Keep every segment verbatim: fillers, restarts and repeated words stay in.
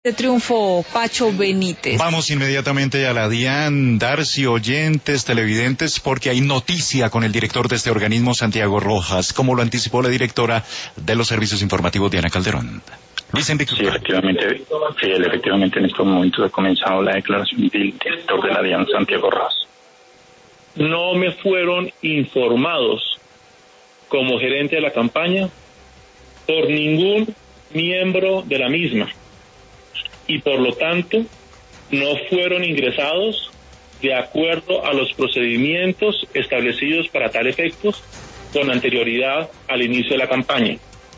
de triunfo, Pacho Benítez. Vamos inmediatamente a la DIAN, Darcy, oyentes, televidentes, porque hay noticia con el director de este organismo, Santiago Rojas, como lo anticipó la directora de los servicios informativos, Diana Calderón. Sí, efectivamente, sí, efectivamente en estos momentos ha comenzado la declaración del director de la DIAN, Santiago Rojas. No me fueron informados como gerente de la campaña por ningún miembro de la misma, y por lo tanto no fueron ingresados de acuerdo a los procedimientos establecidos para tal efectos con anterioridad al inicio de la campaña.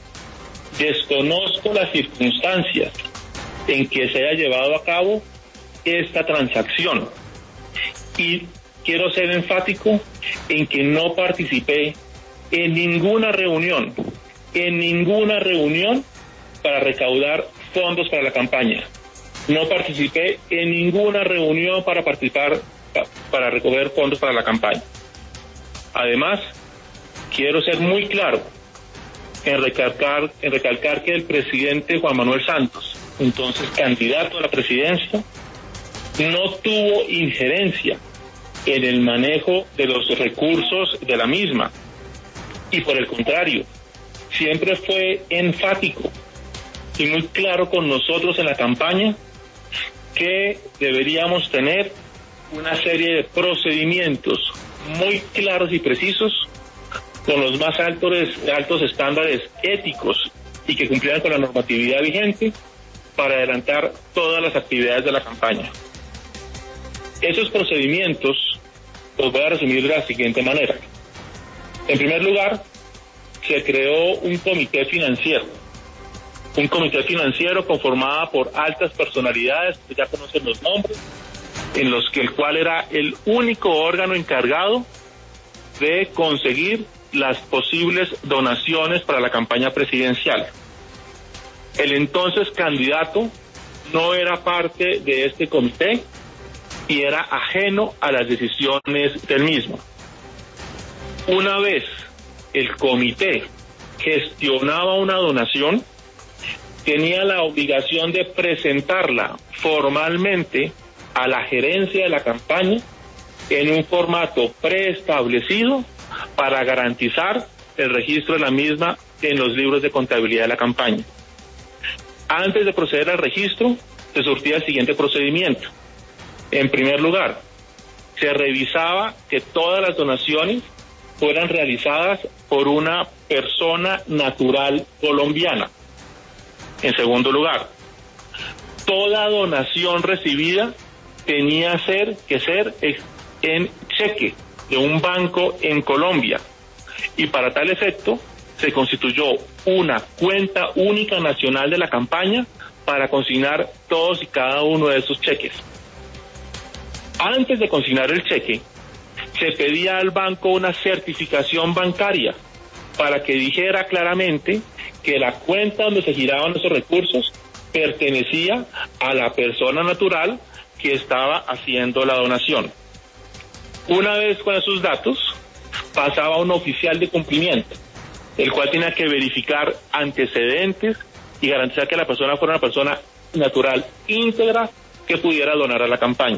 Desconozco las circunstancias en que se haya llevado a cabo esta transacción y quiero ser enfático en que no participé en ninguna reunión, en ninguna reunión para recaudar fondos para la campaña. No participé en ninguna reunión para participar, para recoger fondos para la campaña. Además, quiero ser muy claro en recalcar, en recalcar que el presidente Juan Manuel Santos, entonces candidato a la presidencia, no tuvo injerencia en el manejo de los recursos de la misma. Y por el contrario, siempre fue enfático y muy claro con nosotros en la campaña que deberíamos tener una serie de procedimientos muy claros y precisos con los más altos, altos estándares éticos y que cumplieran con la normatividad vigente para adelantar todas las actividades de la campaña. Esos procedimientos los voy a resumir de la siguiente manera. En primer lugar, se creó un comité financiero, un comité financiero conformado por altas personalidades, que ya conocen los nombres, en los que el cual era el único órgano encargado de conseguir las posibles donaciones para la campaña presidencial. El entonces candidato no era parte de este comité y era ajeno a las decisiones del mismo. Una vez el comité gestionaba una donación, tenía la obligación de presentarla formalmente a la gerencia de la campaña en un formato preestablecido para garantizar el registro de la misma en los libros de contabilidad de la campaña. Antes de proceder al registro, se surtía el siguiente procedimiento. En primer lugar, se revisaba que todas las donaciones fueran realizadas por una persona natural colombiana. En segundo lugar, toda donación recibida tenía ser, que ser en cheque de un banco en Colombia, y para tal efecto se constituyó una cuenta única nacional de la campaña para consignar todos y cada uno de esos cheques. Antes de consignar el cheque, se pedía al banco una certificación bancaria para que dijera claramente que la cuenta donde se giraban esos recursos pertenecía a la persona natural que estaba haciendo la donación. Una vez con esos datos, pasaba a un oficial de cumplimiento, el cual tenía que verificar antecedentes y garantizar que la persona fuera una persona natural íntegra que pudiera donar a la campaña.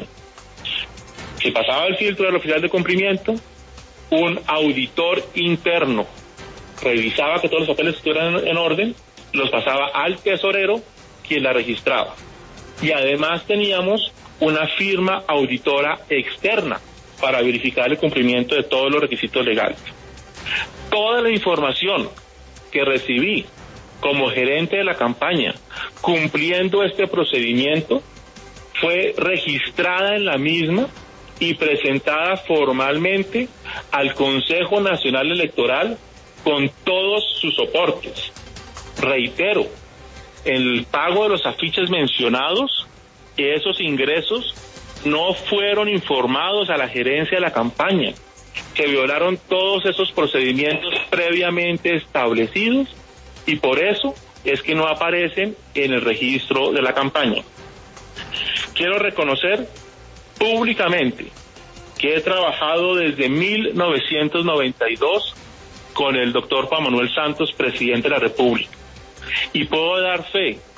Si pasaba el filtro del oficial de cumplimiento, un auditor interno revisaba que todos los papeles estuvieran en orden, los pasaba al tesorero, quien la registraba. Y además teníamos una firma auditora externa para verificar el cumplimiento de todos los requisitos legales. Toda la información que recibí como gerente de la campaña, cumpliendo este procedimiento, fue registrada en la misma y presentada formalmente al Consejo Nacional Electoral con todos sus soportes. Reitero, el pago de los afiches mencionados, esos ingresos no fueron informados a la gerencia de la campaña. Se violaron todos esos procedimientos previamente establecidos y por eso es que no aparecen en el registro de la campaña. Quiero reconocer públicamente que he trabajado desde mil novecientos noventa y dos con el doctor Juan Manuel Santos, presidente de la República, y puedo dar fe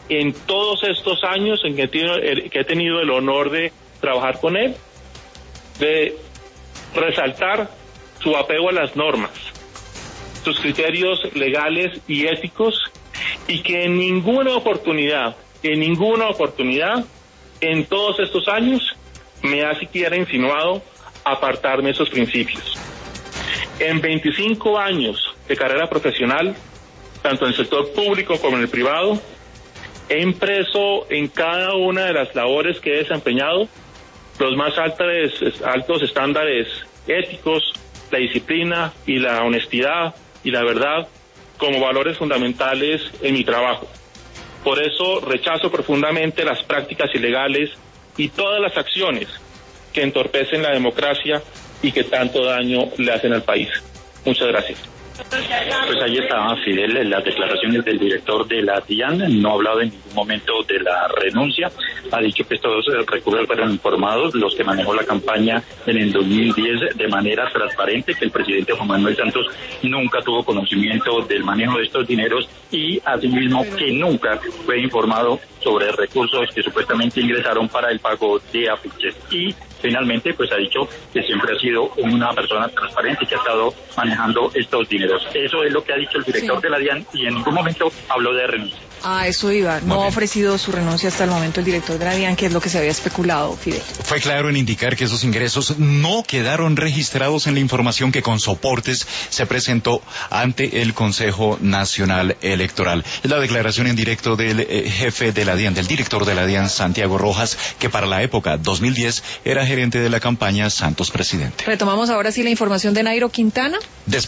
en todos estos años en que he tenido, que he tenido el honor de trabajar con él, de resaltar su apego a las normas, sus criterios legales y éticos, y que en ninguna oportunidad, en ninguna oportunidad, en todos estos años, me ha siquiera insinuado apartarme de esos principios. En veinticinco años de carrera profesional, tanto en el sector público como en el privado, he impreso en cada una de las labores que he desempeñado los más altos, altos estándares éticos, la disciplina y la honestidad y la verdad como valores fundamentales en mi trabajo. Por eso rechazo profundamente las prácticas ilegales y todas las acciones que entorpecen la democracia y que tanto daño le hacen al país. Muchas gracias. Pues ahí estaba Fidel, en las declaraciones del director de la DIAN. No ha hablado en ningún momento de la renuncia. Ha dicho que todos los recursos fueron informados, los que manejó la campaña en el dos mil diez de manera transparente, que el presidente Juan Manuel Santos nunca tuvo conocimiento del manejo de estos dineros y asimismo que nunca fue informado sobre recursos que supuestamente ingresaron para el pago de afiches. Y finalmente pues ha dicho que siempre ha sido una persona transparente y que ha estado manejando estos dineros. Eso es lo que ha dicho el director sí. de la DIAN y en ningún momento habló de renuncia. Ah, eso iba. No ha ofrecido su renuncia hasta el momento el director de la DIAN, que es lo que se había especulado, Fidel. Fue claro en indicar que esos ingresos no quedaron registrados en la información que con soportes se presentó ante el Consejo Nacional Electoral. Es la declaración en directo del eh, jefe de la DIAN, del director de la DIAN, Santiago Rojas, que para la época dos mil diez era gerente de la campaña Santos Presidente. Retomamos ahora sí la información de Nairo Quintana. Des